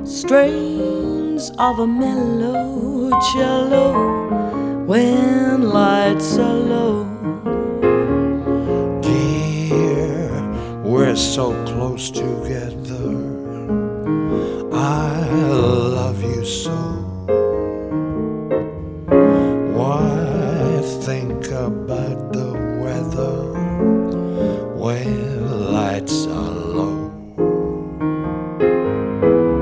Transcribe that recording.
strains of a mellow cello when lights are low. Dear, we're so close together. I love you so. Why think about the weather when